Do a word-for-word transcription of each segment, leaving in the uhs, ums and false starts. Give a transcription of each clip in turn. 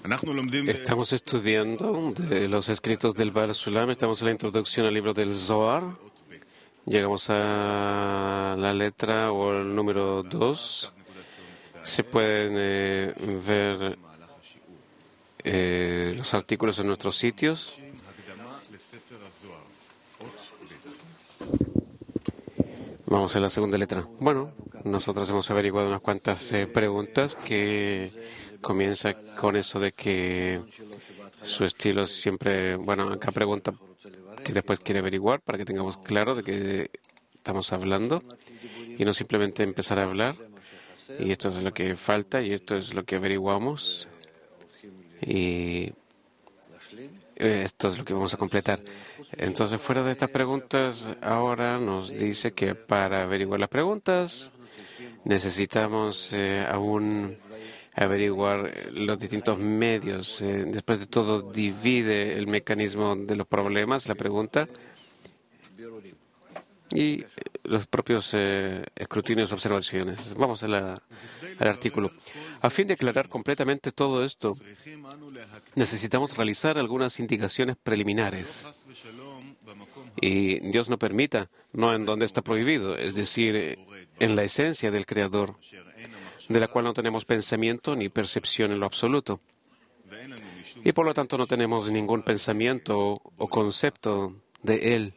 Estamos estudiando de los escritos del Baal Sulam, estamos en la introducción al libro del Zohar. Llegamos a la letra o el número dos. Se pueden eh, ver eh, los artículos en nuestros sitios. Vamos a la segunda letra. Bueno, nosotros hemos averiguado unas cuantas eh, preguntas que comienza con eso de que su estilo siempre, bueno, acá pregunta que después quiere averiguar para que tengamos claro de qué estamos hablando y no simplemente empezar a hablar. Y esto es lo que falta y esto es lo que averiguamos y esto es lo que vamos a completar. Entonces, fuera de estas preguntas, ahora nos dice que para averiguar las preguntas necesitamos eh, aún averiguar los distintos medios. Eh, después de todo, divide el mecanismo de los problemas, la pregunta, y los propios eh, escrutinios, observaciones. Vamos a la, al artículo. A fin de aclarar completamente todo esto, necesitamos realizar algunas indicaciones preliminares. Y Dios no permita, no en donde está prohibido, es decir, en la esencia del Creador, de la cual no tenemos pensamiento ni percepción en lo absoluto. Y por lo tanto no tenemos ningún pensamiento o concepto de Él,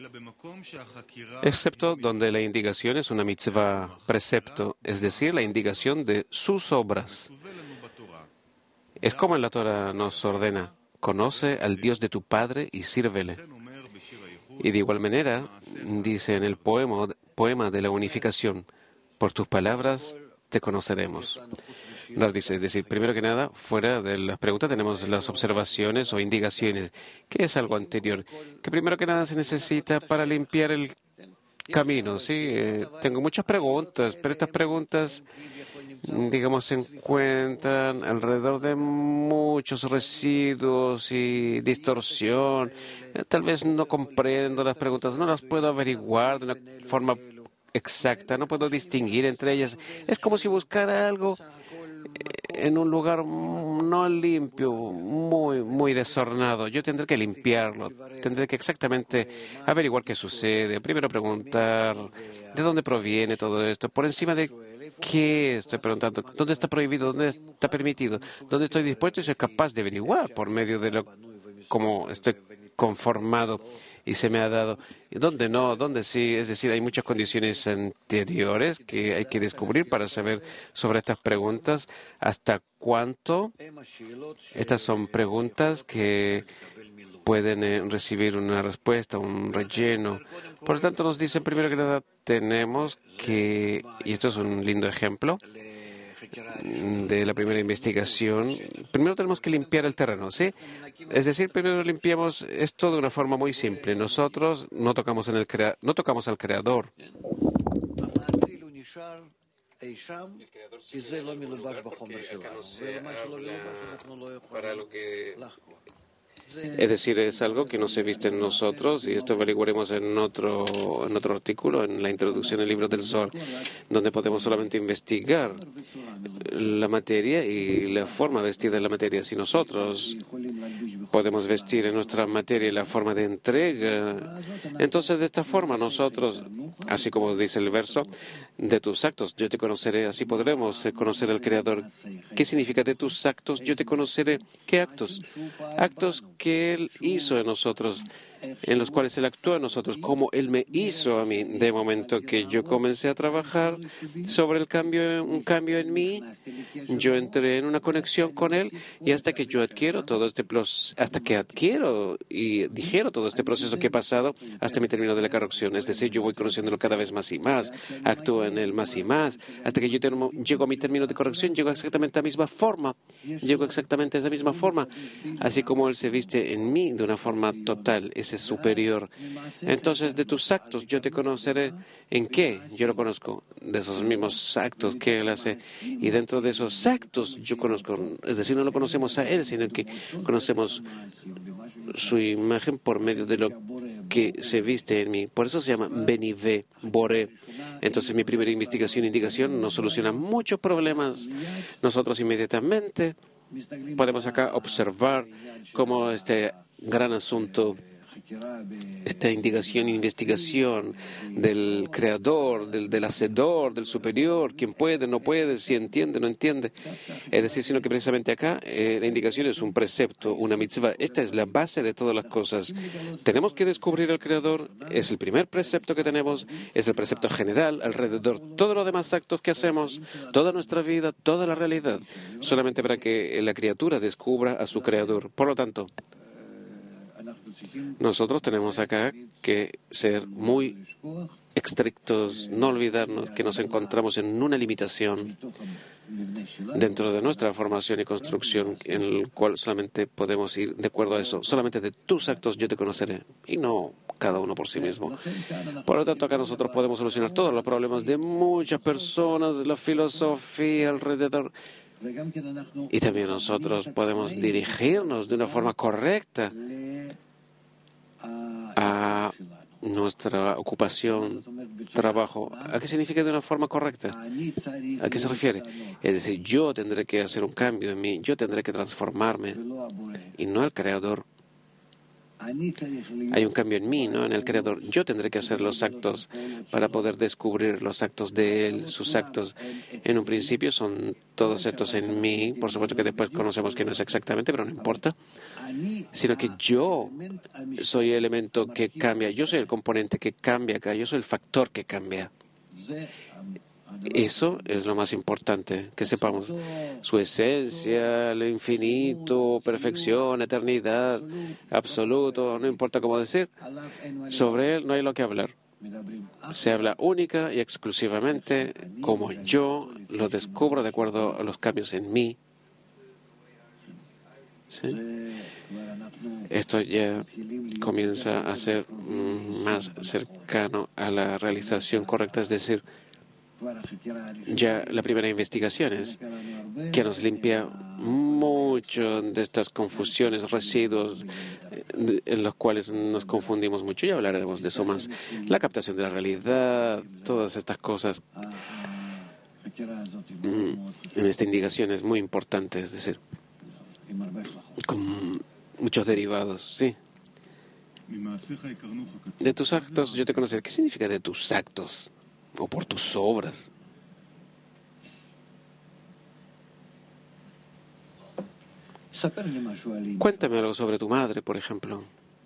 excepto donde la indicación es una mitzvah precepto, es decir, la indicación de sus obras. Es como en la Torah nos ordena: conoce al Dios de tu Padre y sírvele. Y de igual manera, dice en el poema, poema de la unificación: por tus palabras te conoceremos. Nos dice, es decir, primero que nada, fuera de las preguntas tenemos las observaciones o indicaciones, que es algo anterior, que primero que nada se necesita para limpiar el camino. Sí, eh, tengo muchas preguntas, pero estas preguntas, digamos, se encuentran alrededor de muchos residuos y distorsión. Eh, tal vez no comprendo las preguntas, no las puedo averiguar de una forma exacta, no puedo distinguir entre ellas. Es como si buscara algo en un lugar no limpio, muy, muy desordenado. Yo tendré que limpiarlo, tendré que exactamente averiguar qué sucede, primero preguntar de dónde proviene todo esto, por encima de qué estoy preguntando, dónde está prohibido, dónde está permitido, dónde estoy dispuesto y soy capaz de averiguar por medio de lo como estoy conformado y se me ha dado. ¿Dónde no? ¿Dónde sí? Es decir, hay muchas condiciones anteriores que hay que descubrir para saber sobre estas preguntas. ¿Hasta cuánto? Estas son preguntas que pueden eh, recibir una respuesta, un relleno. Por lo tanto, nos dicen, primero que nada, tenemos que, y esto es un lindo ejemplo de la primera investigación, primero tenemos que limpiar el terreno, ¿sí? Es decir, primero limpiamos esto de una forma muy simple. Nosotros no tocamos, en el crea- no tocamos al Creador. El Creador sigue en algún lugar porque acá no se habla para lo que... Es decir, es algo que no se viste en nosotros, y esto averiguaremos en otro, en otro artículo, en la introducción al libro del Zohar, donde podemos solamente investigar la materia y la forma vestida de la materia. Si nosotros podemos vestir en nuestra materia la forma de entrega, entonces de esta forma nosotros, así como dice el verso, de tus actos yo te conoceré, así podremos conocer al Creador. ¿Qué significa de tus actos yo te conoceré? ¿Qué actos? Actos que Él hizo en nosotros, en los cuales Él actuó en nosotros, como Él me hizo a mí. De momento que yo comencé a trabajar sobre el cambio, un cambio en mí, yo entré en una conexión con Él, y hasta que yo adquiero todo este hasta que adquiero y digiero todo este proceso que he pasado hasta mi término de la corrección, es decir, yo voy conociéndolo cada vez más y más, actúo en Él más y más, hasta que yo termo, llego a mi término de corrección, llego exactamente a la misma forma, llego exactamente a esa misma forma, así como Él se viste en mí de una forma total, ese es superior. Entonces, de tus actos yo te conoceré. ¿En qué? Yo lo conozco, de esos mismos actos que Él hace, y dentro de esos actos yo conozco, es decir, no lo conocemos a Él, sino que conocemos su imagen por medio de lo que se viste en mí. Por eso se llama Benivé, Boré. Entonces, mi primera investigación e indicación nos soluciona muchos problemas. Nosotros inmediatamente podemos acá observar cómo este gran asunto, esta indicación e investigación del creador, del, del hacedor, del superior, quién puede, no puede, si entiende, no entiende. Es decir, sino que precisamente acá eh, la indicación es un precepto, una mitzvah. Esta es la base de todas las cosas. Tenemos que descubrir al creador, es el primer precepto que tenemos, es el precepto general alrededor de todos los demás actos que hacemos, toda nuestra vida, toda la realidad, solamente para que la criatura descubra a su creador. Por lo tanto, nosotros tenemos acá que ser muy estrictos, no olvidarnos que nos encontramos en una limitación dentro de nuestra formación y construcción, en el cual solamente podemos ir de acuerdo a eso. Solamente de tus actos yo te conoceré, y no cada uno por sí mismo. Por lo tanto, acá nosotros podemos solucionar todos los problemas de muchas personas, de la filosofía alrededor. Y también nosotros podemos dirigirnos de una forma correcta a nuestra ocupación, trabajo. ¿A qué significa de una forma correcta? ¿A qué se refiere? Es decir, yo tendré que hacer un cambio en mí, yo tendré que transformarme, y no el Creador. Hay un cambio en mí, no en el Creador. Yo tendré que hacer los actos para poder descubrir los actos de Él. Sus actos en un principio son todos estos en mí. Por supuesto que después conocemos que no es exactamente, pero no importa. Sino que yo soy el elemento que cambia. Yo soy el componente que cambia acá. Yo soy el factor que cambia. Eso es lo más importante, que sepamos su esencia, el infinito, perfección, eternidad, absoluto, no importa cómo decir, sobre él no hay lo que hablar. Se habla única y exclusivamente como yo lo descubro de acuerdo a los cambios en mí. ¿Sí? Esto ya comienza a ser más cercano a la realización correcta, es decir, ya la primera investigación es que nos limpia mucho de estas confusiones, residuos en los cuales nos confundimos mucho. Ya hablaremos de eso más. La captación de la realidad, todas estas cosas. En esta indicación es muy importante, es decir, con muchos derivados, sí. De tus actos, yo te conoceré. ¿Qué significa de tus actos? O por tus obras. Cuéntame algo sobre tu madre, por ejemplo.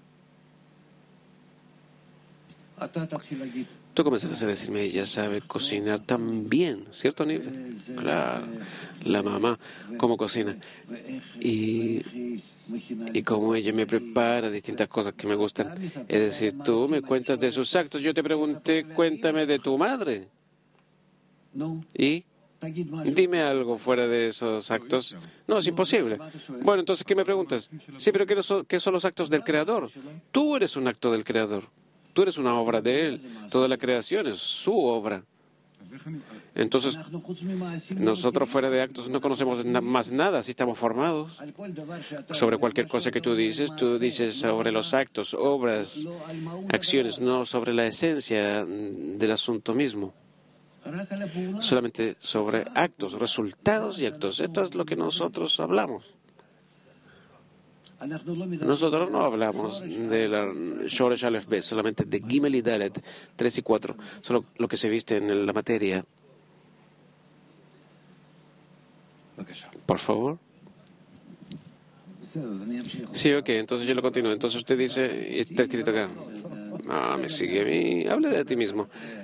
Tú comenzarás a decirme, ella sabe cocinar tan bien, ¿cierto, Nive? Claro, la mamá, cómo cocina. Y, y cómo ella me prepara distintas cosas que me gustan. Es decir, tú me cuentas de sus actos. Yo te pregunté, cuéntame de tu madre. ¿Y? Dime algo fuera de esos actos. No, es imposible. Bueno, entonces, ¿qué me preguntas? Sí, pero ¿qué son los actos del Creador? Tú eres un acto del Creador. Tú eres una obra de Él. Toda la creación es su obra. Entonces, nosotros fuera de actos no conocemos na- más nada si estamos formados. Sobre cualquier cosa que tú dices, tú dices sobre los actos, obras, acciones, no sobre la esencia del asunto mismo. Solamente sobre actos, resultados y actos. Esto es lo que nosotros hablamos. Nosotros no hablamos de la Shoresh Aleph Bet, solamente de Gimel y Dalet, tres y cuatro, solo lo que se viste en la materia. Por favor. Sí, ok, entonces yo lo continúo. Entonces usted dice, está escrito acá. Ah, me sigue a mí. Hable de ti mismo.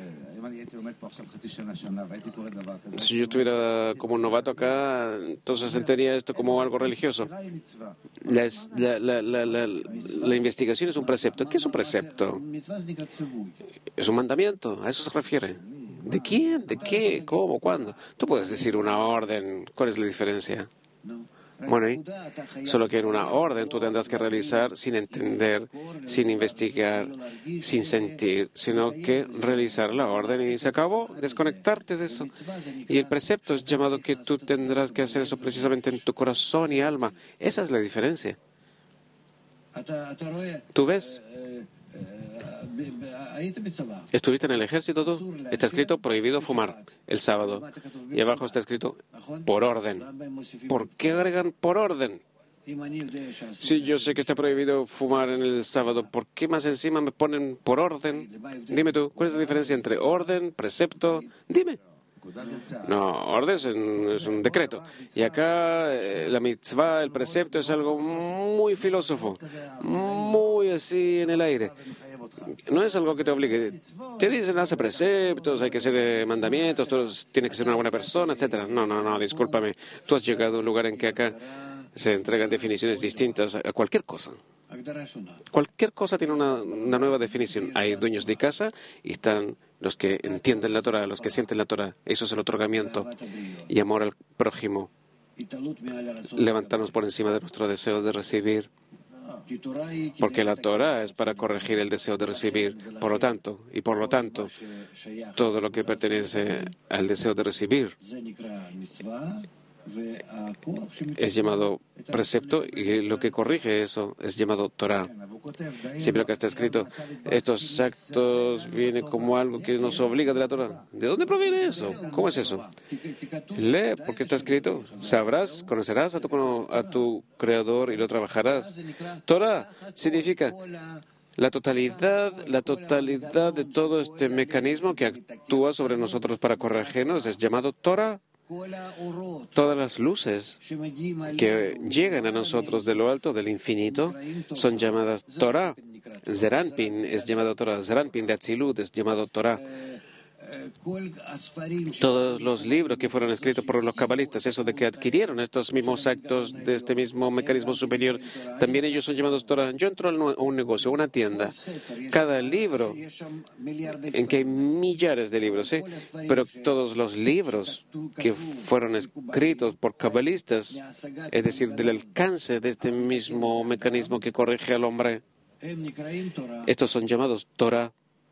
Si yo estuviera como un novato acá, entonces sentiría esto como algo religioso. La, la, la, la, la, la investigación es un precepto. ¿Qué es un precepto? Es un mandamiento, a eso se refiere. ¿De quién? ¿De qué? ¿Cómo? ¿Cuándo? Tú puedes decir una orden. ¿Cuál es la diferencia? Bueno, ¿y? Solo que en una orden tú tendrás que realizar sin entender, sin investigar, sin sentir, sino que realizar la orden y se acabó, desconectarte de eso. Y el precepto es llamado que tú tendrás que hacer eso precisamente en tu corazón y alma. Esa es la diferencia. ¿Tú ves? ¿Estuviste en el ejército tú? Está escrito prohibido fumar el sábado. Y abajo está escrito por orden. ¿Por qué agregan por orden? Sí, yo sé que está prohibido fumar en el sábado. ¿Por qué más encima me ponen por orden? Dime tú, ¿cuál es la diferencia entre orden, precepto? Dime. No, orden es un, es un decreto. Y acá eh, la mitzvah, el precepto, es algo muy filósofo, muy así en el aire. No es algo que te obligue. Te dicen, hace preceptos, hay que hacer eh, mandamientos, tú tienes que ser una buena persona, etcétera. No, no, no, discúlpame. Tú has llegado a un lugar en que acá se entregan definiciones distintas a cualquier cosa. Cualquier cosa tiene una, una nueva definición. Hay dueños de casa y están los que entienden la Torah, los que sienten la Torah. Eso es el otorgamiento y amor al prójimo. Levantarnos por encima de nuestro deseo de recibir. Porque la Torah es para corregir el deseo de recibir. Por lo tanto, y por lo tanto, todo lo que pertenece al deseo de recibir es llamado precepto, y lo que corrige eso es llamado Torah. Siempre que está escrito, estos actos vienen como algo que nos obliga de la Torah. ¿De dónde proviene eso? ¿Cómo es eso? Lee, porque está escrito. Sabrás, conocerás a tu, a tu Creador y lo trabajarás. Torah significa la totalidad, la totalidad de todo este mecanismo que actúa sobre nosotros para corregirnos es llamado Torah. Todas las luces que llegan a nosotros de lo alto, del infinito, son llamadas Torah. Zeranpin es llamado Torah. Zeranpin de Atzilut es llamado Torah. Todos los libros que fueron escritos por los cabalistas, eso de que adquirieron estos mismos actos de este mismo mecanismo superior, también ellos son llamados Torah. Yo entro a un negocio, a una tienda. Cada libro, en que hay millares de libros, ¿sí? Pero todos los libros que fueron escritos por cabalistas, es decir, del alcance de este mismo mecanismo que corrige al hombre, estos son llamados Torah.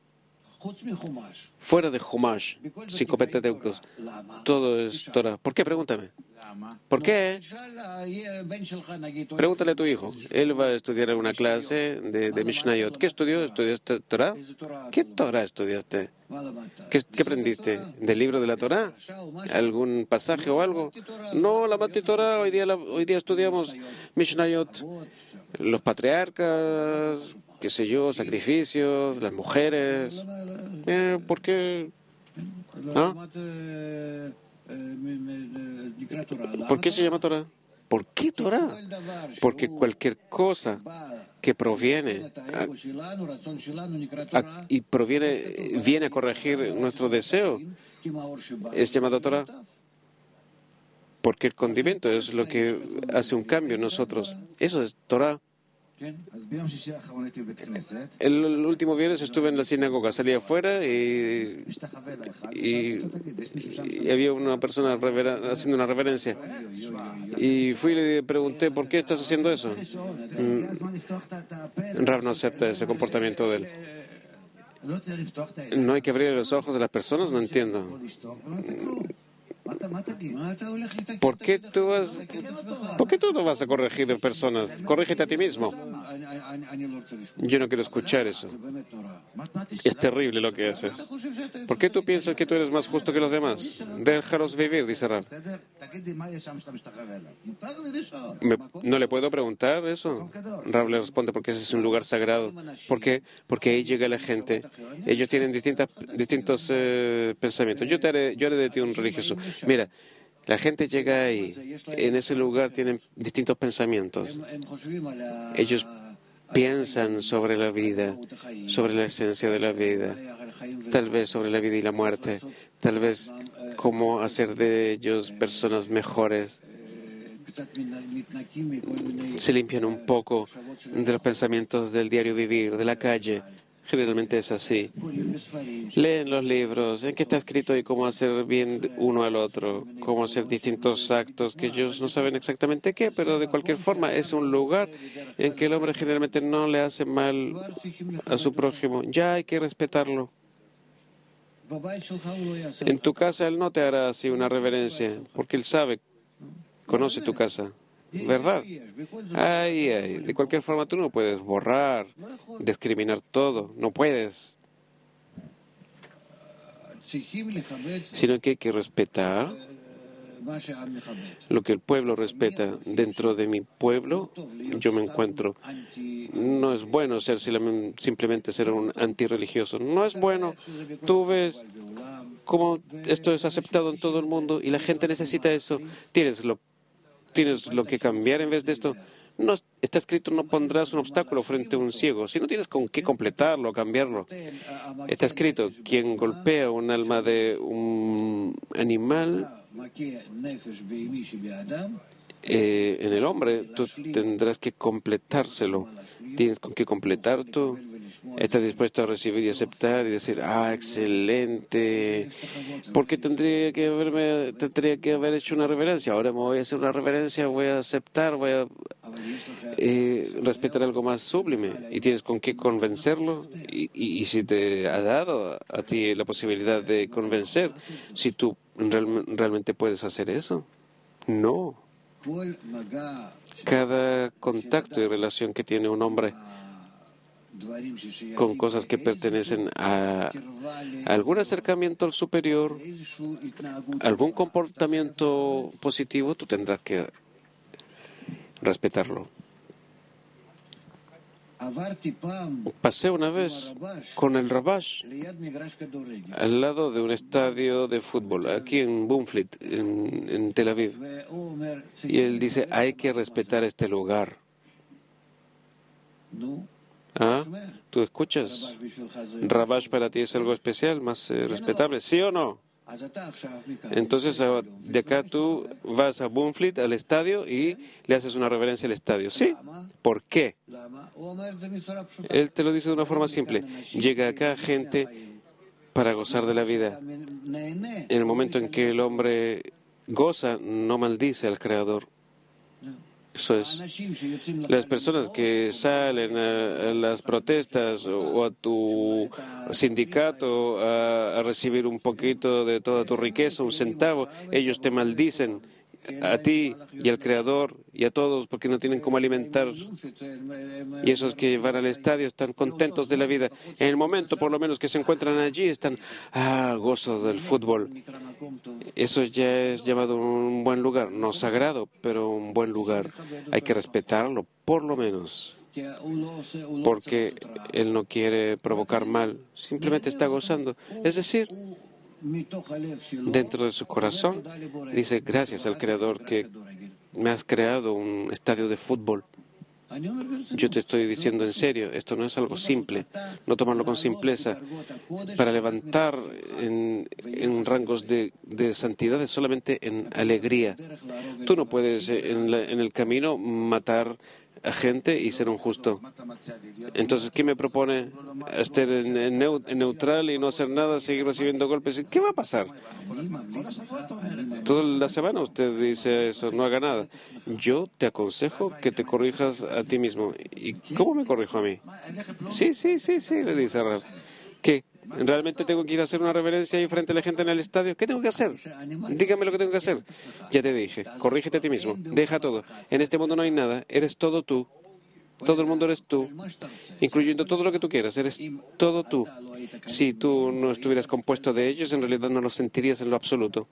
Fuera de Humash, cinco Pentateucos, todo es Torah. ¿Por qué? Pregúntame. ¿Por qué? Pregúntale a tu hijo. Él va a estudiar en una clase de, de Mishnayot. ¿Qué estudió? ¿Estudiaste Torah? ¿Qué Torah estudiaste? ¿Qué, ¿Qué aprendiste? ¿Del libro de la Torah? ¿Algún pasaje o algo? No, la Mati Torah. Hoy día, la, hoy día estudiamos Mishnayot. Los patriarcas, qué sé yo, sacrificios, las mujeres. Eh, ¿Por qué? ¿Ah? ¿Por qué se llama Torah? ¿Por qué Torah? Porque cualquier cosa que proviene a, a, y proviene viene a corregir nuestro deseo es llamado Torah. Porque el condimento es lo que hace un cambio en nosotros. Eso es Torah. El último viernes estuve en la sinagoga, salí afuera y, y, y había una persona haciendo una reverencia. Y fui y le pregunté, ¿por qué estás haciendo eso? Rav no acepta ese comportamiento de él. ¿No hay que abrir los ojos de las personas? No entiendo. ¿Por qué tú vas, ¿por qué tú no vas a corregir a personas? Corrígete a ti mismo. Yo no quiero escuchar eso. Es terrible lo que haces. ¿Por qué tú piensas que tú eres más justo que los demás? Déjalos vivir, dice Rav. ¿Me, ¿No le puedo preguntar eso? Rav le responde, porque ese es un lugar sagrado. ¿Por qué? Porque ahí llega la gente. Ellos tienen distintas, distintos eh, pensamientos. Yo, te haré, yo haré de ti un religioso. Mira, la gente llega ahí, en ese lugar tienen distintos pensamientos. Ellos piensan sobre la vida, sobre la esencia de la vida, tal vez sobre la vida y la muerte, tal vez cómo hacer de ellos personas mejores. Se limpian un poco de los pensamientos del diario vivir, de la calle. Generalmente es así. Leen los libros, en que está escrito y cómo hacer bien uno al otro, cómo hacer distintos actos que ellos no saben exactamente qué, pero de cualquier forma es un lugar en que el hombre generalmente no le hace mal a su prójimo. Ya hay que respetarlo. En tu casa él no te hará así una reverencia, porque él sabe, conoce tu casa. verdad. Ay, ay, de cualquier forma tú no puedes borrar, discriminar todo, no puedes. Sino que hay que respetar lo que el pueblo respeta. Dentro de mi pueblo yo me encuentro. No es bueno ser simplemente ser un antirreligioso. No es bueno. Tú ves cómo esto es aceptado en todo el mundo y la gente necesita eso. Tienes lo, tienes lo que cambiar en vez de esto. No está escrito, no pondrás un obstáculo frente a un ciego. Si no tienes con qué completarlo, cambiarlo. Está escrito, quien golpea un alma de un animal eh, en el hombre, tú tendrás que completárselo. Tienes con qué completar tú. Estás dispuesto a recibir y aceptar y decir, ah, excelente. Porque tendría que haberme, tendría que haber hecho una reverencia. Ahora me voy a hacer una reverencia, voy a aceptar, voy a eh, respetar algo más sublime. Y tienes con qué convencerlo. Y, y, y si te ha dado a ti la posibilidad de convencer, si tú real, realmente puedes hacer eso. No. Cada contacto y relación que tiene un hombre con cosas que pertenecen a algún acercamiento al superior, algún comportamiento positivo, tú tendrás que respetarlo. Pasé una vez con el Rabash al lado de un estadio de fútbol, aquí en Bumflit, en, en Tel Aviv. Y él dice, hay que respetar este lugar. ¿Ah? ¿Tú escuchas? ¿Rabash para ti es algo especial, más eh, respetable? ¿Sí o no? Entonces, de acá tú vas a Bumflit, al estadio, y le haces una reverencia al estadio. ¿Sí? ¿Por qué? Él te lo dice de una forma simple. Llega acá gente para gozar de la vida. En el momento en que el hombre goza, no maldice al Creador. Eso es. Las personas que salen a, a las protestas o, o a tu sindicato a, a recibir un poquito de toda tu riqueza, un centavo, ellos te maldicen a ti y al Creador y a todos porque no tienen cómo alimentar. Y esos que van al estadio están contentos de la vida. En el momento, por lo menos, que se encuentran allí, están, ah, gozo del fútbol. Eso ya es llamado un buen lugar, no sagrado, pero un buen lugar. Hay que respetarlo, por lo menos. Porque él no quiere provocar mal, simplemente está gozando. Es decir, dentro de su corazón, dice, gracias al Creador que me has creado un estadio de fútbol. Yo te estoy diciendo en serio, esto no es algo simple, no tomarlo con simpleza. Para levantar en, en rangos de, de santidad es solamente en alegría. Tú no puedes en, la, en el camino matar a gente y ser un justo. Entonces, ¿qué me propone? Estar en, en, neut, en neutral y no hacer nada, seguir recibiendo golpes. ¿Qué va a pasar? Toda la semana usted dice eso, no haga nada. Yo te aconsejo que te corrijas a ti mismo. ¿Y cómo me corrijo a mí? Sí, sí, sí, sí, le dice Rab. ¿Qué? ¿Realmente tengo que ir a hacer una reverencia ahí frente a la gente en el estadio? ¿Qué tengo que hacer? Dígame lo que tengo que hacer. Ya te dije, corrígete a ti mismo, deja todo. En este mundo no hay nada, eres todo tú. Todo el mundo eres tú, incluyendo todo lo que tú quieras, eres todo tú. Si tú no estuvieras compuesto de ellos, en realidad no los sentirías en lo absoluto.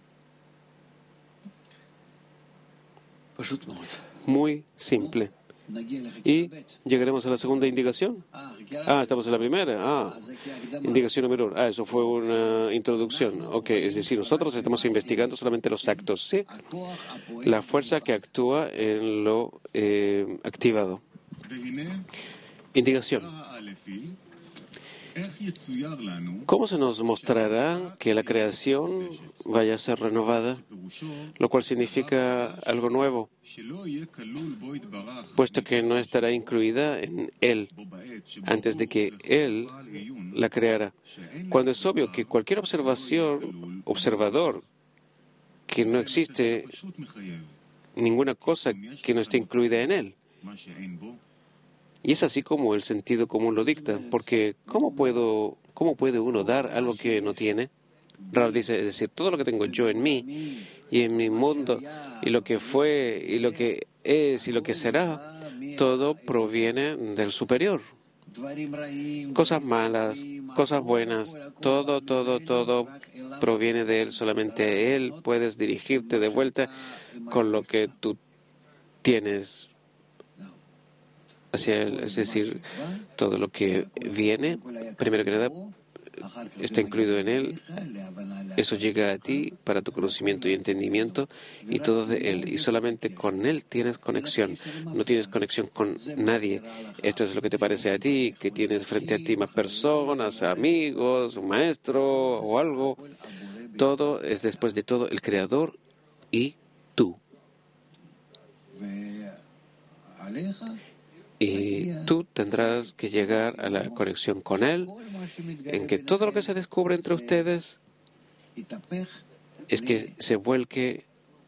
Muy simple. Y llegaremos a la segunda indicación. Ah, estamos en la primera. Ah, indicación número uno. Ah, eso fue una introducción. Ok, es decir, nosotros estamos investigando solamente los actos, ¿sí? La fuerza que actúa en lo eh, activado. Indicación. ¿Cómo se nos mostrará que la creación vaya a ser renovada? Lo cual significa algo nuevo, puesto que no estará incluida en Él antes de que Él la creara. Cuando es obvio que cualquier observación, observador, que no existe ninguna cosa que no esté incluida en Él. Y es así como el sentido común lo dicta, porque ¿cómo puedo, cómo puede uno dar algo que no tiene? Rab dice, es decir, todo lo que tengo yo en mí y en mi mundo y lo que fue y lo que es y lo que será, todo proviene del superior. Cosas malas, cosas buenas, todo, todo, todo proviene de Él, solamente a Él puedes dirigirte de vuelta con lo que tú tienes hacia Él, es decir, todo lo que viene, primero que nada, está incluido en Él, eso llega a ti para tu conocimiento y entendimiento y todo de Él, y solamente con Él tienes conexión, no tienes conexión con nadie. Esto es lo que te parece a ti, que tienes frente a ti más personas, amigos, un maestro o algo. Todo es después de todo el Creador y tú. Y tú tendrás que llegar a la conexión con Él, en que todo lo que se descubre entre ustedes es que se vuelque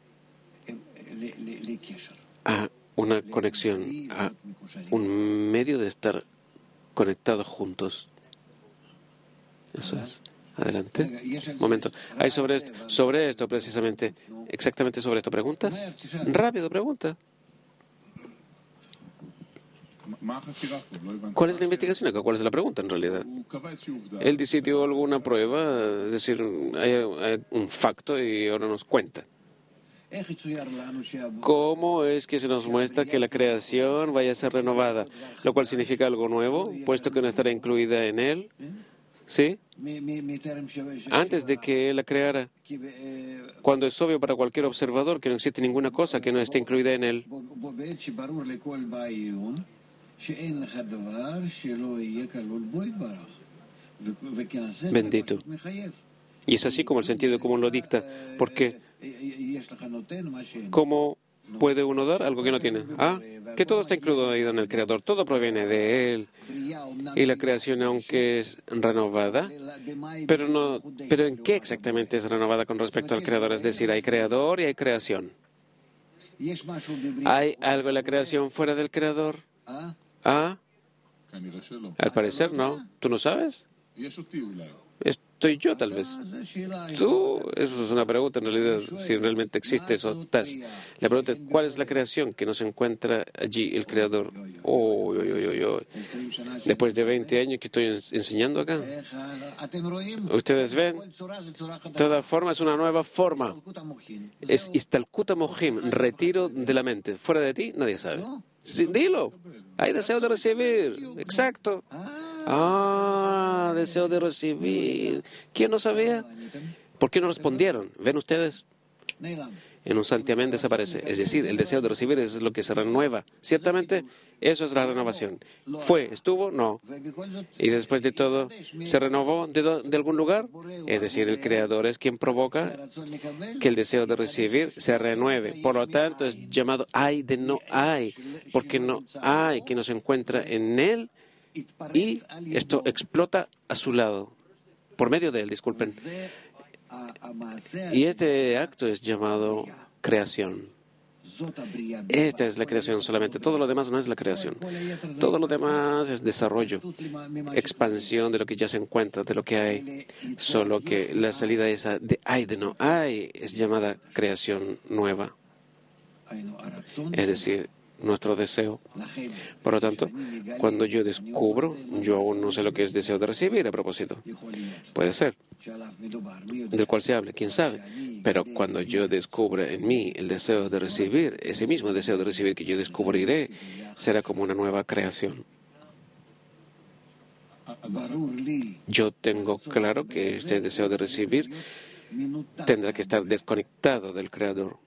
a una conexión, a un medio de estar conectados juntos. Eso es. Adelante. Un momento. Hay sobre esto, sobre esto precisamente, exactamente sobre esto. ¿Preguntas? Rápido, pregunta. ¿Cuál es la investigación acá? ¿Cuál es la pregunta en realidad? Él decidió alguna prueba, es decir, hay, hay un facto y ahora nos cuenta. ¿Cómo es que se nos muestra que la creación vaya a ser renovada? Lo cual significa algo nuevo, puesto que no estará incluida en él. ¿Sí? Antes de que él la creara, cuando es obvio para cualquier observador que no existe ninguna cosa que no esté incluida en él. Bendito. Y es así como el sentido común lo dicta. Porque ¿cómo puede uno dar algo que no tiene? Ah, que todo está incluido en el Creador, todo proviene de Él. Y la creación, aunque es renovada, pero no, pero ¿en qué exactamente es renovada con respecto al Creador? Es decir, hay Creador y hay creación. ¿Hay algo en la creación fuera del Creador? Ah, al parecer no. ¿Tú no sabes? Estoy yo, tal vez. Tú, eso es una pregunta, en realidad, si realmente existe eso. Estás. La pregunta es, ¿cuál es la creación que no se encuentra allí, el Creador? Oh, oh, oh, oh, oh. Después de veinte años que estoy enseñando acá, ustedes ven, toda forma es una nueva forma. Es Istalkut Mohim, retiro de la mente. Fuera de ti, nadie sabe. Sí, dilo. Hay deseo de recibir. Exacto. Ah, deseo de recibir. ¿Quién no sabía? ¿Por qué no respondieron? ¿Ven ustedes? En un santiamén desaparece. Es decir, el deseo de recibir es lo que se renueva. Ciertamente, eso es la renovación. ¿Fue? ¿Estuvo? No. Y después de todo, ¿se renovó de, do, de algún lugar? Es decir, el Creador es quien provoca que el deseo de recibir se renueve. Por lo tanto, es llamado hay de no hay, porque no hay que no se encuentra en Él y esto explota a su lado, por medio de Él, disculpen. Y este acto es llamado creación. Esta es la creación solamente. Todo lo demás no es la creación. Todo lo demás es desarrollo, expansión de lo que ya se encuentra, de lo que hay. Solo que la salida esa de hay, de no hay, es llamada creación nueva. Es decir, nuestro deseo. Por lo tanto, cuando yo descubro, yo aún no sé lo que es deseo de recibir a propósito. Puede ser, del cual se hable, quién sabe. Pero cuando yo descubra en mí el deseo de recibir, ese mismo deseo de recibir que yo descubriré, será como una nueva creación. Yo tengo claro que este deseo de recibir tendrá que estar desconectado del Creador.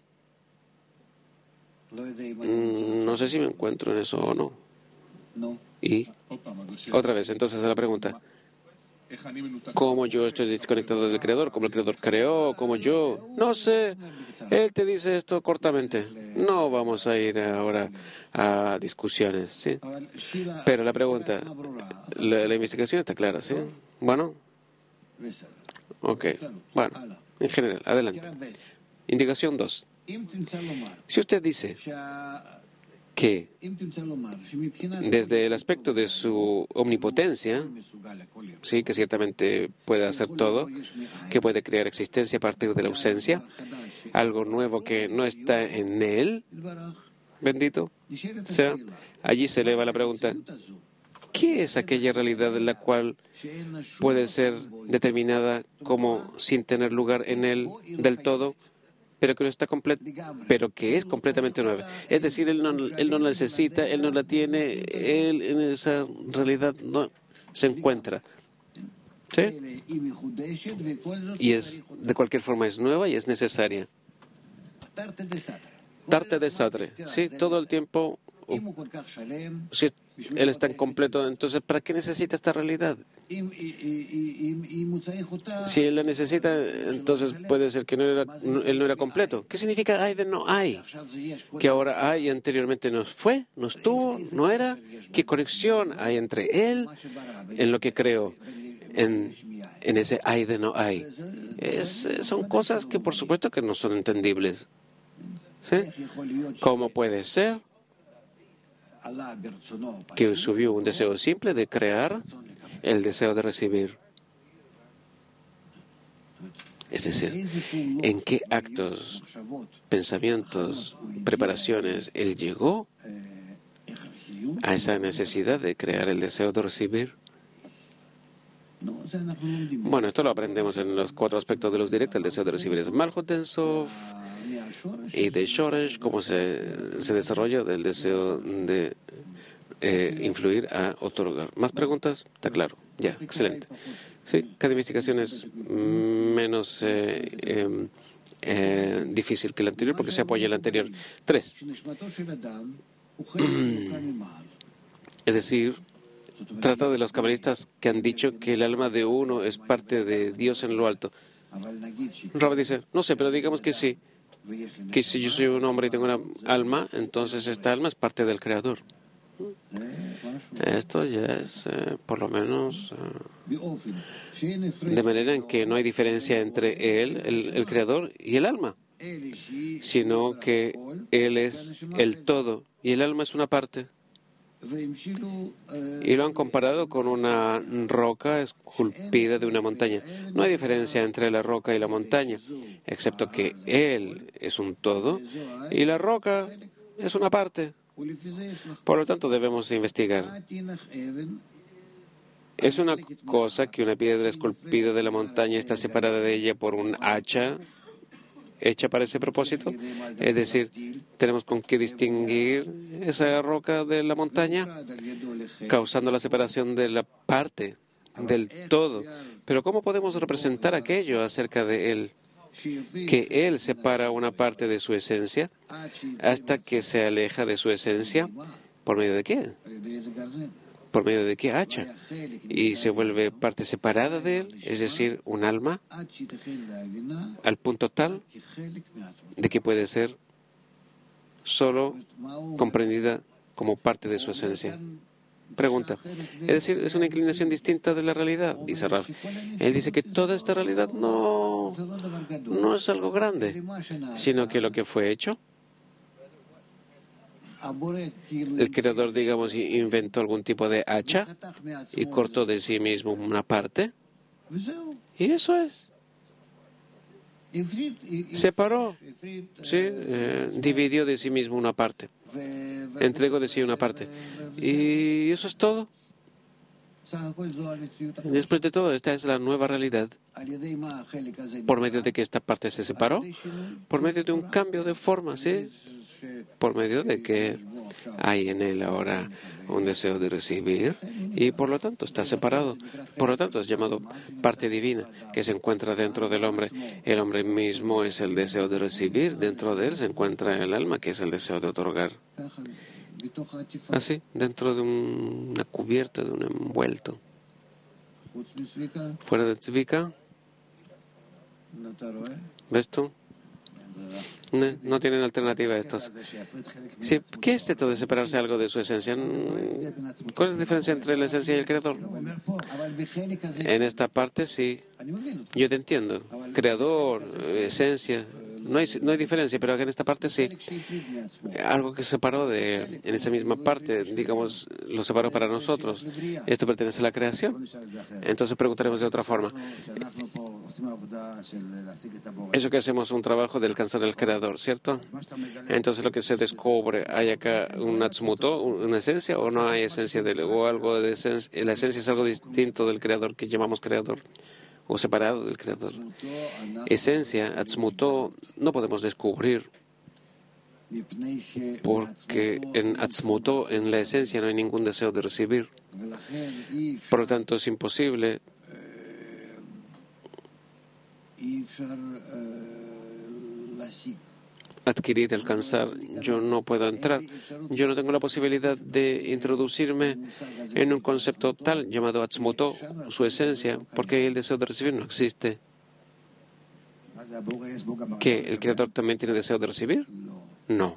No sé si me encuentro en eso o no. Y otra vez, entonces la pregunta, ¿cómo yo estoy desconectado del Creador? ¿Cómo el Creador creó? ¿Cómo yo? No sé. Él te dice esto cortamente. No vamos a ir ahora a discusiones, ¿sí? Pero la pregunta, la, la investigación está clara, ¿sí? Bueno. Ok. Bueno, en general, adelante. Indicación dos. Si usted dice que desde el aspecto de su omnipotencia, sí, que ciertamente puede hacer todo, que puede crear existencia a partir de la ausencia, algo nuevo que no está en él, bendito sea. Allí se eleva la pregunta: ¿qué es aquella realidad en la cual puede ser determinada como sin tener lugar en él del todo, pero que no está completo, pero que es completamente nueva? Es decir, él no, él no la necesita, él no la tiene, él en esa realidad no se encuentra. ¿Sí? Y es, de cualquier forma, es nueva y es necesaria. Tarte de Satre. Sí, todo el tiempo. Si él es tan completo, entonces, ¿para qué necesita esta realidad? Si él la necesita, entonces puede ser que no era, no, él no era completo. ¿Qué significa hay de no hay? Que ahora hay y anteriormente no fue, no estuvo, no era. ¿Qué conexión hay entre él en lo que creó? En, en ese hay de no hay. Es, son cosas que por supuesto que no son entendibles. ¿Sí? ¿Cómo puede ser que subió un deseo simple de crear el deseo de recibir? Es decir, ¿en qué actos, pensamientos, preparaciones él llegó a esa necesidad de crear el deseo de recibir? Bueno, esto lo aprendemos en los cuatro aspectos de los directos. El deseo de recibir es Malchut En Sof, y de Shoresh, cómo se, se desarrolla del deseo de eh, influir a otorgar. ¿Más preguntas? Está claro. Ya, excelente. Sí, cada investigación es menos eh, eh, eh, difícil que la anterior porque se apoya en la anterior. Tres. Es decir, trata de los cabalistas que han dicho que el alma de uno es parte de Dios en lo alto. Rabbi dice, no sé, pero digamos que sí, que si yo soy un hombre y tengo una alma, entonces esta alma es parte del Creador. Esto ya es, eh, por lo menos, eh, de manera en que no hay diferencia entre él, el, el Creador, y el alma, sino que él es el todo y el alma es una parte. Y lo han comparado con una roca esculpida de una montaña. No hay diferencia entre la roca y la montaña, excepto que él es un todo y la roca es una parte. Por lo tanto, debemos investigar. ¿Es una cosa que una piedra esculpida de la montaña está separada de ella por un hacha hecha para ese propósito? Es decir, tenemos con qué distinguir esa roca de la montaña, causando la separación de la parte del todo. Pero ¿cómo podemos representar aquello acerca de él? Que él separa una parte de su esencia hasta que se aleja de su esencia. ¿Por medio de qué? ¿Por medio de qué hacha? Y se vuelve parte separada de él, es decir, un alma, al punto tal de que puede ser solo comprendida como parte de su esencia. Pregunta. Es decir, es una inclinación distinta de la realidad, dice Raf. Él dice que toda esta realidad no, no es algo grande, sino que lo que fue hecho, el creador, digamos, inventó algún tipo de hacha y cortó de sí mismo una parte. Y eso es. Separó, sí, eh, dividió de sí mismo una parte. Entregó de sí una parte. Y eso es todo. Después de todo, esta es la nueva realidad. ¿Por medio de que esta parte se separó? Por medio de un cambio de forma, ¿sí? Por medio de que hay en él ahora un deseo de recibir y por lo tanto está separado. Por lo tanto es llamado parte divina que se encuentra dentro del hombre. El hombre mismo es el deseo de recibir. Dentro de él se encuentra el alma que es el deseo de otorgar. Así, dentro de un, una cubierta, de un envuelto. Fuera de Tzvika, ¿ves tú? No, no tienen alternativa estos. Sí, ¿qué es esto de separarse algo de su esencia? ¿Cuál es la diferencia entre la esencia y el creador? En esta parte sí, yo te entiendo. Creador, esencia, no hay, no hay diferencia, pero en esta parte sí. Algo que se separó de, en esa misma parte, digamos, lo separó para nosotros. Esto pertenece a la creación. Entonces preguntaremos de otra forma. Eso que hacemos un trabajo de alcanzar al Creador, ¿cierto? Entonces lo que se descubre, ¿hay acá un atzmuto, una esencia, o no hay esencia de, o algo de esencia? La esencia es algo distinto del Creador, que llamamos Creador, o separado del Creador. Esencia, atzmuto, no podemos descubrir, porque en atzmuto, en la esencia, no hay ningún deseo de recibir. Por lo tanto, es imposible adquirir, alcanzar. Yo no puedo entrar. Yo no tengo la posibilidad de introducirme en un concepto tal llamado atzmuto, su esencia, porque el deseo de recibir no existe. ¿Qué? ¿El Creador también tiene deseo de recibir? No.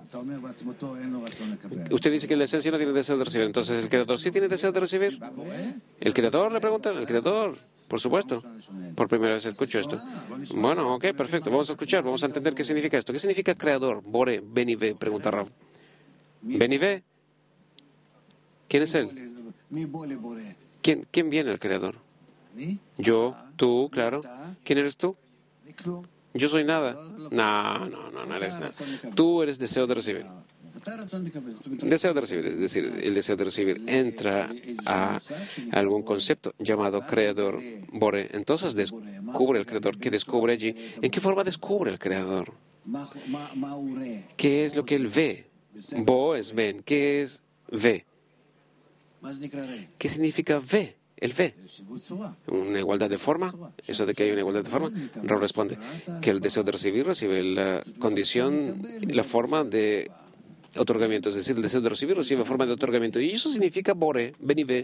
Usted dice que la esencia no tiene deseo de recibir. Entonces, ¿el Creador sí tiene deseo de recibir? ¿El Creador? Le preguntan. ¿El Creador? Por supuesto. Por primera vez escucho esto. Bueno, ok, perfecto. Vamos a escuchar. Vamos a entender qué significa esto. ¿Qué significa Creador? Bore, Benivé, pregunta Rav. ¿Benivé? ¿Quién es él? ¿Quién, ¿Quién viene el Creador? Yo, tú, claro. ¿Quién eres tú? Yo soy nada. No, no, no, no eres nada. Tú eres deseo de recibir. Deseo de recibir, es decir, el deseo de recibir entra a algún concepto llamado Creador, Bore. Entonces descubre el Creador. ¿Qué descubre allí? ¿En qué forma descubre el Creador? ¿Qué es lo que él ve? Bo es ven. ¿Qué es ve? ¿Qué significa ve? Él ve una igualdad de forma. Eso de que hay una igualdad de forma, Rav responde que el deseo de recibir recibe la condición, la forma de otorgamiento. Es decir, el deseo de recibir recibe forma de otorgamiento. Y eso significa Bore, Benivé,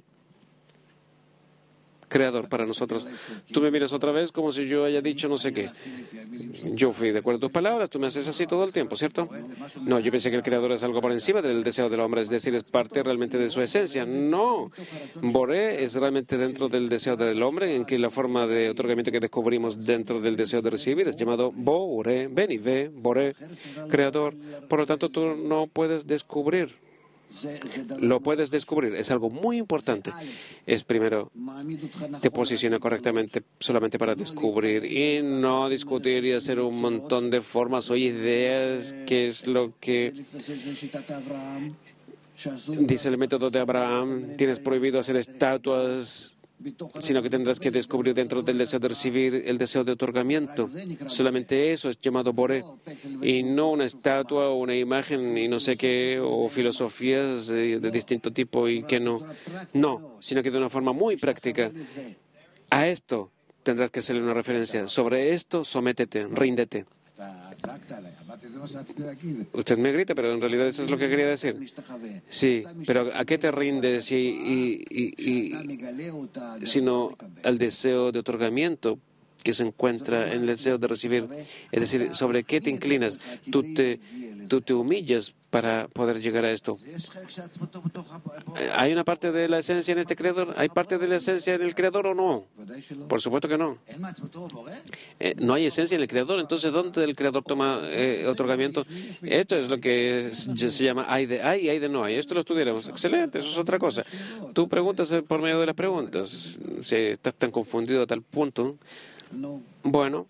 Creador para nosotros. Tú me miras otra vez como si yo haya dicho no sé qué. Yo fui de acuerdo a tus palabras, tú me haces así todo el tiempo, ¿cierto? No, yo pensé que el Creador es algo por encima del deseo del hombre, es decir, es parte realmente de su esencia. No, Boré es realmente dentro del deseo del hombre, en que la forma de otorgamiento que descubrimos dentro del deseo de recibir es llamado Boré, Benivé, Boré, Creador. Por lo tanto, tú no puedes descubrir. Lo puedes descubrir, es algo muy importante. Es primero, te posiciona correctamente solamente para descubrir y no discutir y hacer un montón de formas o ideas, que es lo que dice el método de Abraham. Tienes prohibido hacer estatuas, sino que tendrás que descubrir dentro del deseo de recibir el deseo de otorgamiento. Solamente eso es llamado Boré, y no una estatua o una imagen y no sé qué, o filosofías de, de distinto tipo y que no. No, sino que de una forma muy práctica. A esto tendrás que hacerle una referencia. Sobre esto, sométete, ríndete. Usted me grita, pero en realidad eso es lo que quería decir. Sí, pero ¿a qué te rindes? Y, y, y, y, sino al deseo de otorgamiento que se encuentra en el deseo de recibir. Es decir, ¿sobre qué te inclinas? Tú te, tú te humillas para poder llegar a esto. ¿Hay una parte de la esencia en este creador? ¿Hay parte de la esencia en el creador o no? Por supuesto que no. Eh, no hay esencia en el creador, entonces ¿dónde el creador toma eh, otorgamiento? Esto es lo que es, se llama hay de hay y hay de no hay. Esto lo estudiaremos. Excelente, eso es otra cosa. Tú preguntas por medio de las preguntas. Si estás tan confundido a tal punto. Bueno.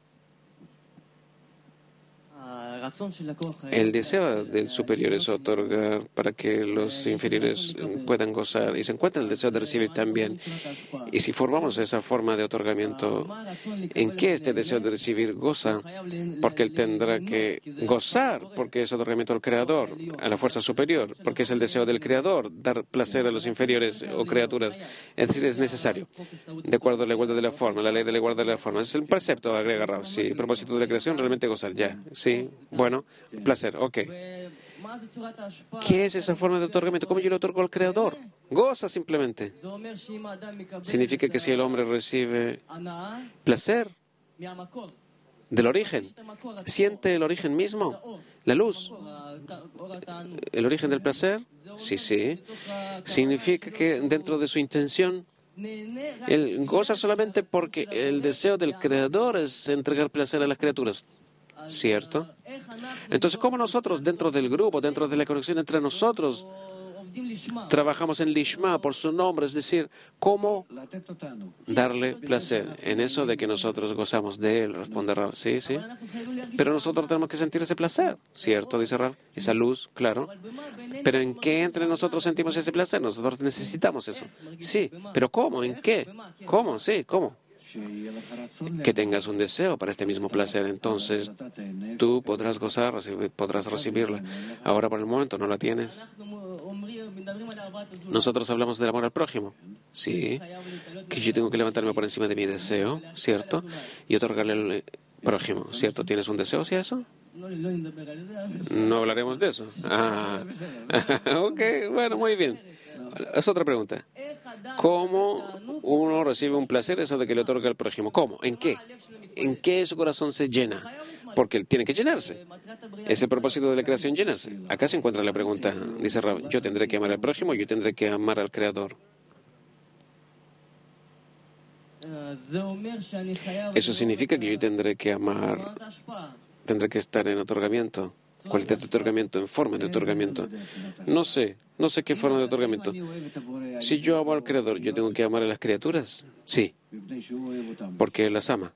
El deseo del superior es otorgar para que los inferiores puedan gozar, y se encuentra el deseo de recibir también. Y si formamos esa forma de otorgamiento, ¿en qué este deseo de recibir goza? Porque él tendrá que gozar, porque es otorgamiento al Creador, a la fuerza superior, porque es el deseo del Creador, dar placer a los inferiores o criaturas. Es decir, es necesario, de acuerdo a la igualdad de la forma, la ley de la igualdad de la forma. Es el precepto, agrega Rav. Sí, el propósito de la creación, realmente gozar, ya, sí. Bueno, placer, ok. ¿Qué es esa forma de otorgamiento? ¿Cómo yo le otorgo al Creador? Goza simplemente. Significa que si el hombre recibe placer del origen, siente el origen mismo, la luz, el origen del placer, sí, sí, significa que dentro de su intención él goza solamente porque el deseo del Creador es entregar placer a las criaturas. ¿Cierto? Entonces, ¿cómo nosotros, dentro del grupo, dentro de la conexión entre nosotros, trabajamos en Lishma por su nombre, es decir, cómo darle placer en eso de que nosotros gozamos de él, responde Rav. Sí, sí. Pero nosotros tenemos que sentir ese placer, ¿cierto? Dice Rav. Esa luz, claro. Pero ¿en qué entre nosotros sentimos ese placer? Nosotros necesitamos eso. Sí, pero ¿cómo? ¿En qué? ¿Cómo? Sí, ¿cómo? Que tengas un deseo para este mismo placer, entonces tú podrás gozar, podrás recibirla. Ahora por el momento no la tienes. Nosotros hablamos del amor al prójimo. Sí, que yo tengo que levantarme por encima de mi deseo, ¿cierto? Y otorgarle al prójimo, ¿cierto? ¿Tienes un deseo hacia eso? No hablaremos de eso. Ah, ok, bueno, muy bien. Es otra pregunta. ¿Cómo uno recibe un placer eso de que le otorga al prójimo? ¿Cómo? ¿En qué? ¿En qué su corazón se llena? Porque él tiene que llenarse. Es el propósito de la creación, llenarse. Acá se encuentra la pregunta. Dice Rab, yo tendré que amar al prójimo, yo tendré que amar al Creador. Eso significa que yo tendré que amar, tendré que estar en otorgamiento. Cualidad de otorgamiento, en forma de otorgamiento. No sé, no sé qué forma de otorgamiento. Si yo amo al Creador, ¿yo tengo que amar a las criaturas? Sí, porque Él las ama.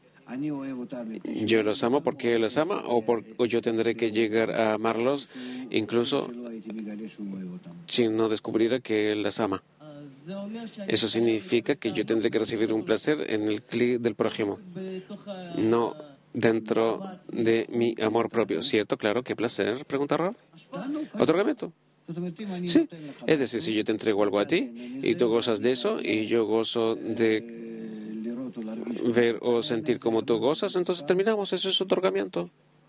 ¿Yo los amo porque Él las ama o, por, o yo tendré que llegar a amarlos incluso si no descubriera que Él las ama? Eso significa que yo tendré que recibir un placer en el clic del prójimo, no dentro de mi amor propio. ¿Cierto? Claro. ¿Qué placer? Pregunta Rav. ¿Otorgamiento? Sí. Es decir, si yo te entrego algo a ti y tú gozas de eso y yo gozo de ver o sentir como tú gozas, entonces terminamos. Eso es otorgamiento.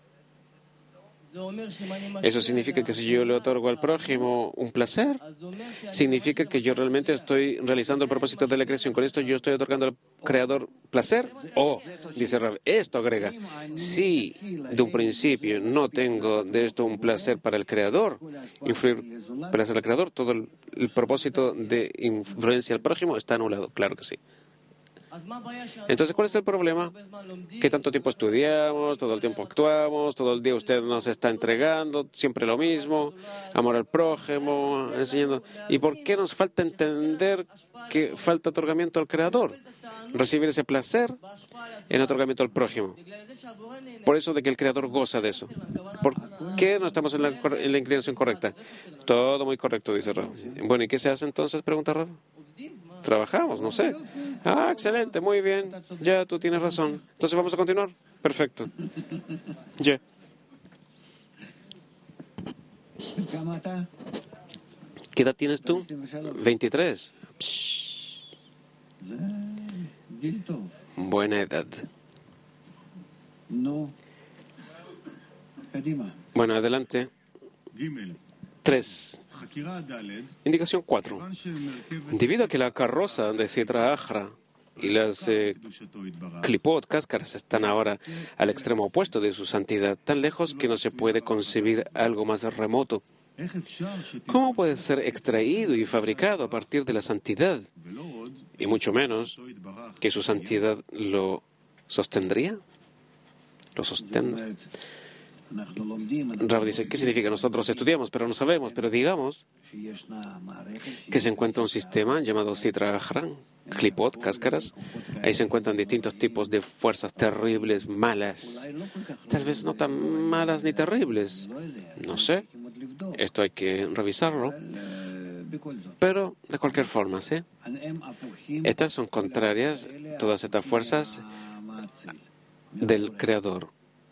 Eso significa que si yo le otorgo al prójimo un placer, significa que yo realmente estoy realizando el propósito de la creación. Con esto yo estoy otorgando al Creador placer. O, dice Rav, esto agrega, si de un principio no tengo de esto un placer para el Creador, influir placer al Creador, todo el, el propósito de influencia al prójimo está anulado. Claro que sí. Entonces, ¿cuál es el problema? Que tanto tiempo estudiamos, todo el tiempo actuamos, todo el día usted nos está entregando, siempre lo mismo, amor al prójimo, enseñando. ¿Y por qué nos falta entender que falta otorgamiento al Creador? Recibir ese placer en otorgamiento al prójimo. Por eso de que el Creador goza de eso. ¿Por qué no estamos en la, en la inclinación correcta? Todo muy correcto, dice Rav. Bueno, ¿y qué se hace entonces? Pregunta Rav. Trabajamos, no sé. Ah, excelente, muy bien. Ya, tú tienes razón. Entonces, ¿vamos a continuar? Perfecto. Ya. ¿Qué edad tienes tú? veintitrés. Psh. Buena edad. Bueno, adelante. Tres. Indicación cuatro. Debido a que la carroza de Sitra Achra y las eh, clipot, cáscaras, están ahora al extremo opuesto de su santidad, tan lejos que no se puede concebir algo más remoto, ¿cómo puede ser extraído y fabricado a partir de la santidad? Y mucho menos que su santidad lo sostendría, lo sostenga. Rav dice, ¿qué significa? Nosotros estudiamos, pero no sabemos, pero digamos que se encuentra un sistema llamado Sitra Achra, Klipot, cáscaras. Ahí se encuentran distintos tipos de fuerzas terribles, malas. Tal vez no tan malas ni terribles. No sé. Esto hay que revisarlo. Pero, de cualquier forma, ¿sí? Estas son contrarias, todas estas fuerzas del Creador.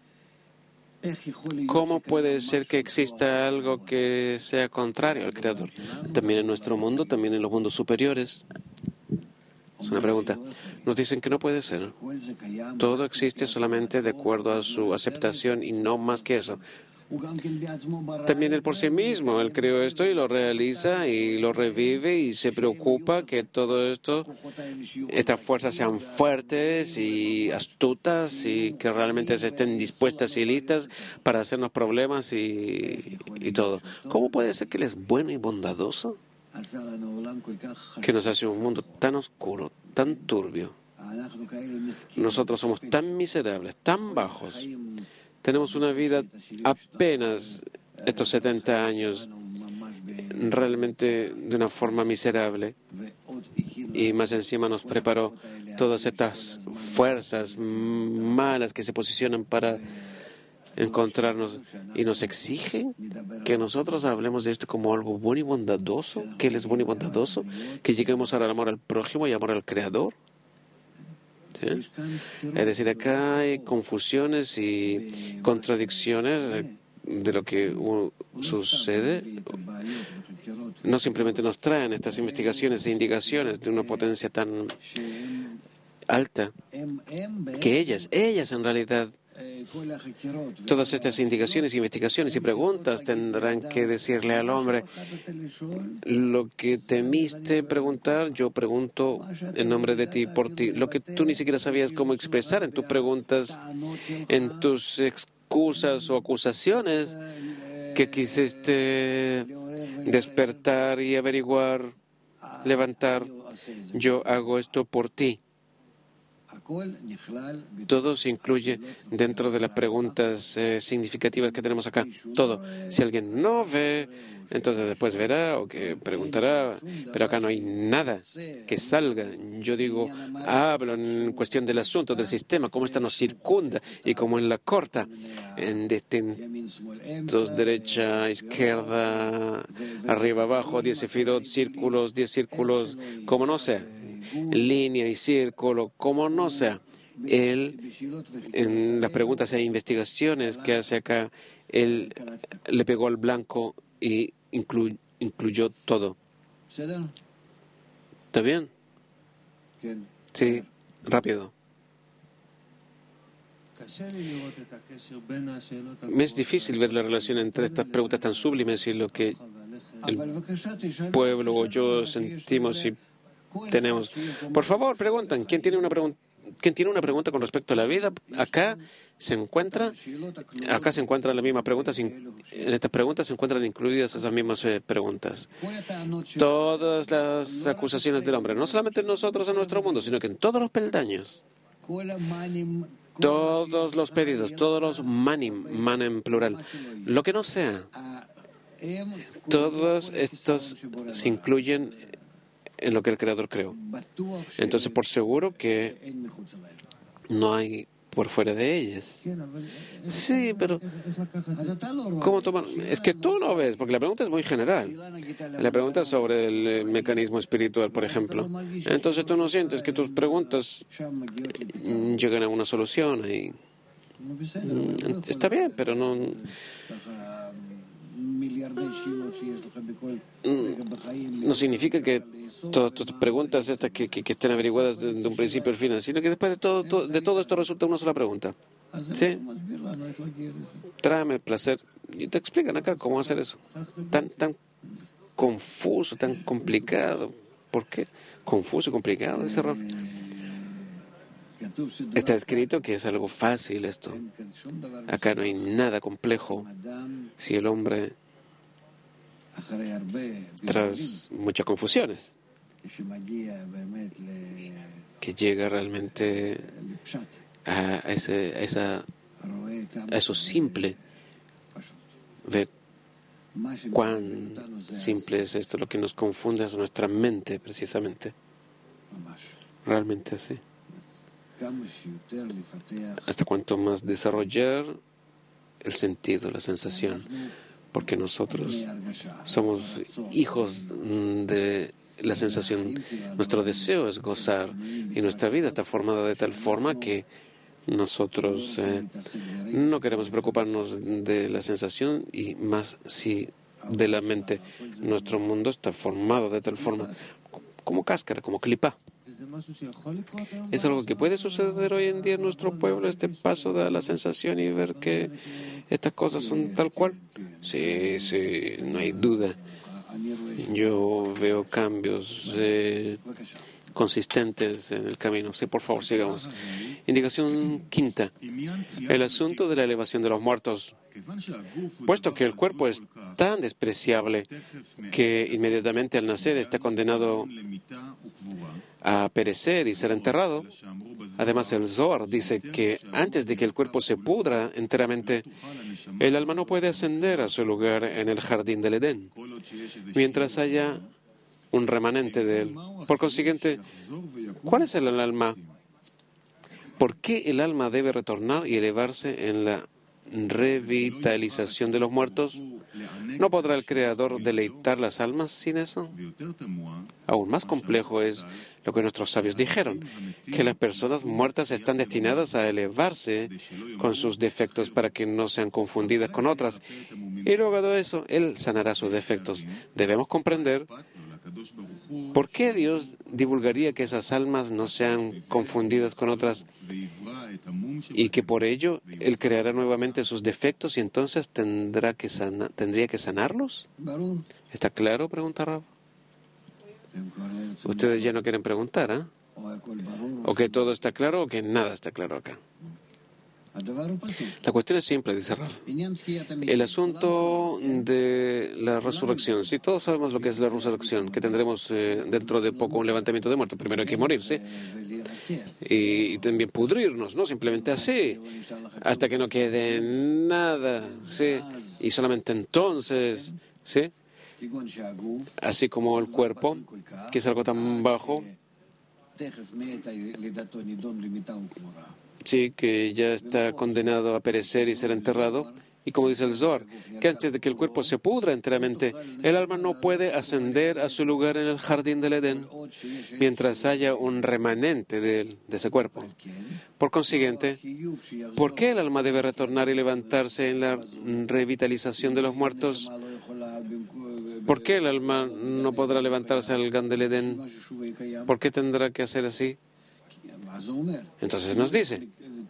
¿Cómo puede ser que exista algo que sea contrario al Creador? También en nuestro mundo, también en los mundos superiores. Es una pregunta. Nos dicen que no puede ser. Todo existe solamente de acuerdo a su aceptación y no más que eso. También él por sí mismo, él creó esto y lo realiza y lo revive y se preocupa que todo esto, estas fuerzas sean fuertes y astutas y que realmente se estén dispuestas y listas para hacernos problemas y, y todo. ¿Cómo puede ser que él es bueno y bondadoso? Que nos hace un mundo tan oscuro, tan turbio. Nosotros somos tan miserables, tan bajos. Tenemos una vida apenas estos setenta años. realmente de una forma miserable. Y más encima nos preparó todas estas fuerzas malas que se posicionan para encontrarnos y nos exigen que nosotros hablemos de esto como algo bueno y bondadoso, que Él es bueno y bondadoso, que lleguemos al amor al prójimo y amor al Creador. ¿Sí? Es decir, acá hay confusiones y contradicciones de lo que sucede. No simplemente nos traen estas investigaciones e indicaciones de una potencia tan alta que ellas, ellas en realidad, todas estas indicaciones, investigaciones y preguntas tendrán que decirle al hombre: lo que temiste preguntar, yo pregunto en nombre de ti, por ti. Lo que tú ni siquiera sabías cómo expresar en tus preguntas, en tus excusas o acusaciones que quisiste despertar y averiguar, levantar, yo hago esto por ti. Todo se incluye dentro de las preguntas eh, significativas que tenemos acá. Todo. Si alguien no ve, entonces después verá o que preguntará, pero acá no hay nada que salga. Yo digo, hablo en cuestión del asunto, del sistema, cómo esta nos circunda y cómo en la corta, en distintos, derecha, izquierda, arriba, abajo, diez sefirot, círculos, diez círculos, como no sea. Línea y círculo, como no sea. Él, en las preguntas e investigaciones que hace acá, él le pegó al blanco y inclu, incluyó todo. ¿Está bien? Sí, rápido. Me es difícil ver la relación entre estas preguntas tan sublimes y lo que el pueblo o yo sentimos y tenemos. Por favor, preguntan. ¿Quién tiene una pregunta? ¿Quién tiene una pregunta con respecto a la vida? Acá se encuentra, acá se encuentran las mismas preguntas. En estas preguntas se encuentran incluidas esas mismas eh, preguntas. Todas las acusaciones del hombre, no solamente nosotros en nuestro mundo, sino que en todos los peldaños. Todos los pedidos, todos los manim, man en plural, lo que no sea, todos estos se incluyen en lo que el Creador creó. Entonces, por seguro que no hay por fuera de ellas. Sí, pero ¿cómo tomar? Es que tú no ves, porque la pregunta es muy general. La pregunta es sobre el mecanismo espiritual, por ejemplo. Entonces tú no sientes que tus preguntas llegan a una solución y está bien, pero no. No significa que todas tus preguntas estas que, que, que estén averiguadas de, de un principio al final, sino que después de todo, todo de todo esto resulta una sola pregunta. ¿Sí? Tráeme placer. Y te explican acá cómo hacer eso. Tan, tan confuso, tan complicado. ¿Por qué? Confuso y complicado ese error. Está escrito que es algo fácil esto. Acá no hay nada complejo. Si el hombre, tras muchas confusiones, que llega realmente a, ese, a, esa, a eso simple, ve cuán simple es esto, lo que nos confunde es nuestra mente, precisamente. Realmente así. Hasta cuanto más desarrollar el sentido, la sensación, porque nosotros somos hijos de la sensación. Nuestro deseo es gozar y nuestra vida está formada de tal forma que nosotros eh, no queremos preocuparnos de la sensación y más si de la mente. Nuestro mundo está formado de tal forma como cáscara, como clipa. ¿Es algo que puede suceder hoy en día en nuestro pueblo, este paso de la sensación y ver que estas cosas son tal cual? Sí, sí, no hay duda. Yo veo cambios eh, consistentes en el camino. Sí, por favor, sigamos. Indicación quinta. El asunto de la elevación de los muertos. Puesto que el cuerpo es tan despreciable que inmediatamente al nacer está condenado a perecer y ser enterrado, Además, el Zohar dice que antes de que el cuerpo se pudra enteramente, el alma no puede ascender a su lugar en el jardín del Edén, mientras haya un remanente de él. Por consiguiente, ¿cuál es el alma? ¿Por qué el alma debe retornar y elevarse en la revitalización de los muertos? ¿No podrá el Creador deleitar las almas sin eso? Aún más complejo es lo que nuestros sabios dijeron, que las personas muertas están destinadas a elevarse con sus defectos para que no sean confundidas con otras. Y luego de eso, Él sanará sus defectos. Debemos comprender por qué Dios divulgaría que esas almas no sean confundidas con otras y que por ello Él creará nuevamente sus defectos y entonces tendrá que sana, tendría que sanarlos. ¿Está claro? Pregunta Rab. Ustedes ya no quieren preguntar, ¿eh? O que todo está claro o que nada está claro acá. La cuestión es simple, dice Rab. El asunto de la resurrección. Si todos sabemos lo que es la resurrección, que tendremos eh, dentro de poco un levantamiento de muertos, primero hay que morirse y, y también pudrirnos, no simplemente así, hasta que no quede nada, ¿sí? Y solamente entonces, ¿sí? Así como el cuerpo, que es algo tan bajo, sí, que ya está condenado a perecer y ser enterrado. Y como dice el Zohar, que antes de que el cuerpo se pudra enteramente, el alma no puede ascender a su lugar en el jardín del Edén, mientras haya un remanente de, él, de ese cuerpo. Por consiguiente, ¿por qué el alma debe retornar y levantarse en la revitalización de los muertos? ¿Por qué el alma no podrá levantarse al Gan del Edén? ¿Por qué tendrá que hacer así? Entonces nos dice,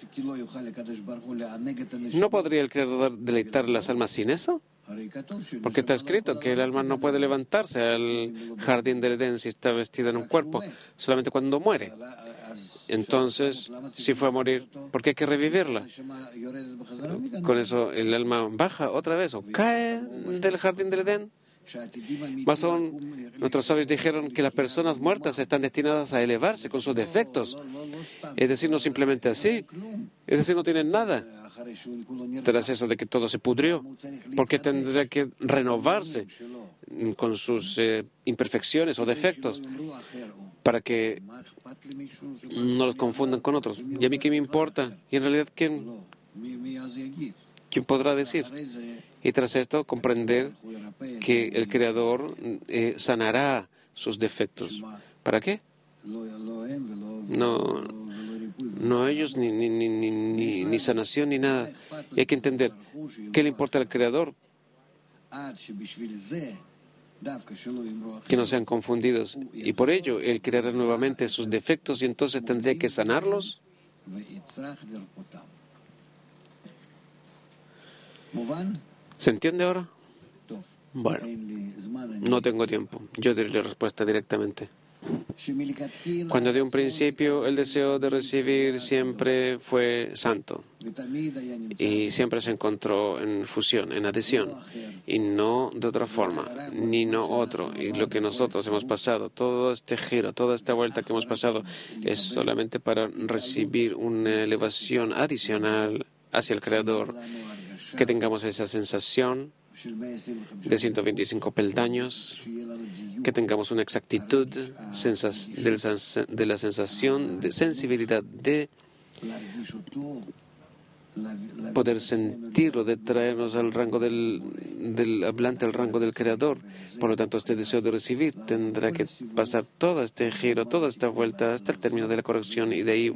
¿no podría el Creador deleitar las almas sin eso? Porque está escrito que el alma no puede levantarse al jardín del Edén si está vestida en un cuerpo, solamente cuando muere. Entonces, si fue a morir, ¿por qué hay que revivirla? Con eso el alma baja otra vez o cae del jardín del Edén. Más aún, nuestros sabios dijeron que las personas muertas están destinadas a elevarse con sus defectos. Es decir, no simplemente así. Es decir, no tienen nada. Tras eso de que todo se pudrió. Porque tendrá que renovarse con sus eh, imperfecciones o defectos para que no los confundan con otros. ¿Y a mí qué me importa? Y en realidad, ¿quién, quién podrá decir? Y tras esto, comprender que el Creador eh, sanará sus defectos. ¿Para qué? No, no ellos, ni, ni, ni, ni, ni sanación, ni nada. Y hay que entender qué le importa al Creador. Que no sean confundidos. Y por ello, Él creará nuevamente sus defectos y entonces tendría que sanarlos. ¿Se entiende ahora? Bueno, no tengo tiempo. Yo diré la respuesta directamente. Cuando de un principio el deseo de recibir siempre fue santo y siempre se encontró en fusión, en adhesión, y no de otra forma, ni no otro. Y lo que nosotros hemos pasado, todo este giro, toda esta vuelta que hemos pasado, es solamente para recibir una elevación adicional hacia el Creador, que tengamos esa sensación de ciento veinticinco peldaños, que tengamos una exactitud de la sensación, de sensibilidad, de poder sentirlo, de traernos al rango del, del hablante, al rango del Creador. Por lo tanto, este deseo de recibir tendrá que pasar todo este giro, toda esta vuelta hasta el término de la corrección y de ahí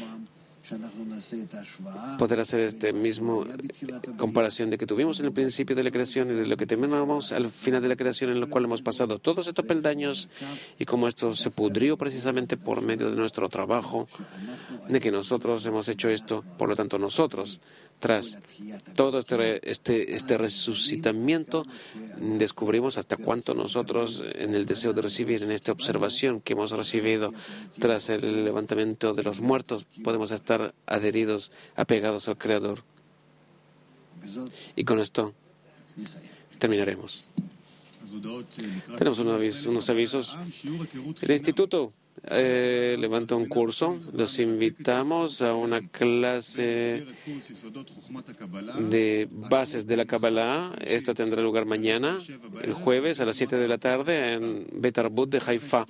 poder hacer este mismo comparación de que tuvimos en el principio de la creación y de lo que terminamos al final de la creación, en lo cual hemos pasado todos estos peldaños y cómo esto se pudrió precisamente por medio de nuestro trabajo, de que nosotros hemos hecho esto. Por lo tanto, nosotros, tras todo este, este, este resucitamiento, descubrimos hasta cuánto nosotros, en el deseo de recibir, en esta observación que hemos recibido tras el levantamiento de los muertos, podemos estar adheridos, apegados al Creador. Y con esto terminaremos. Tenemos unos avisos. El instituto eh, levanta un curso. Los invitamos a una clase de bases de la Kabbalah. Esto tendrá lugar mañana, el jueves, a las siete de la tarde, en Bet Arbut de Haifa.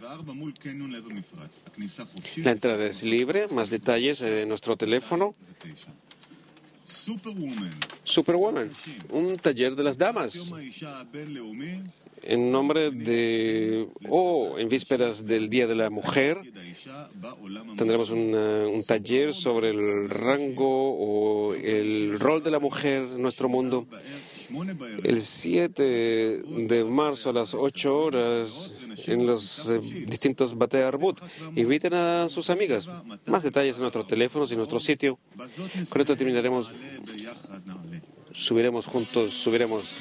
La entrada es libre. Más detalles en nuestro teléfono. Superwoman, un taller de las damas. En nombre de, o oh, en vísperas del Día de la Mujer, tendremos una, un taller sobre el rango o el rol de la mujer en nuestro mundo. El siete de marzo a las ocho horas en los eh, distintos Batei Arbut. Inviten a sus amigas. Más detalles en nuestros teléfonos y en nuestro sitio. Con esto terminaremos. Subiremos juntos, subiremos.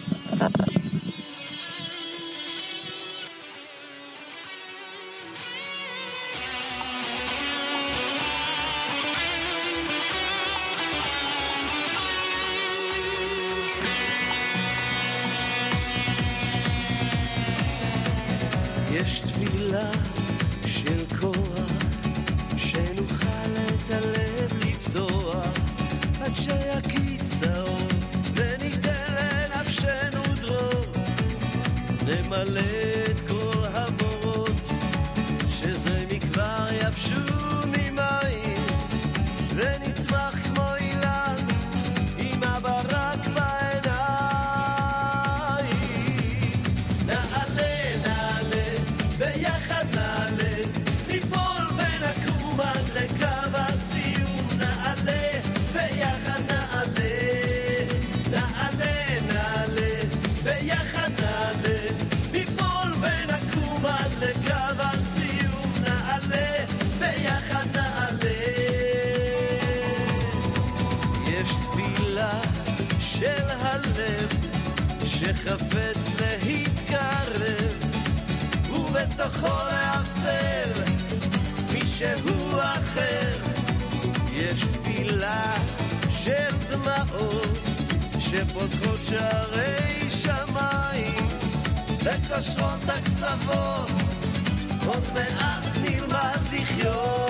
יש תפילה של כוח שנוכל את הלב לפתוח עד שיקיץ האור וניתן לנפשנו דרור נמלא את כל המורות שזה מכבר יבשו ממים ונצמח כמו אילן עם הברק בעיניים נעלה ביחד נעלה, ניפול ונקום עד לקו הסיום נעלה, ביחד נעלה נעלה, נעלה, ביחד נעלה ניפול ונקום עד לקו הסיום נעלה, ביחד נעלה יש תפילה של הלב שחפץ להתקרב ובתוכו להפסל מישהו אחר יש תפילה של דמעות שפותחות שערי שמיים וקושרות הקצוות עוד מעט נלמד לחיות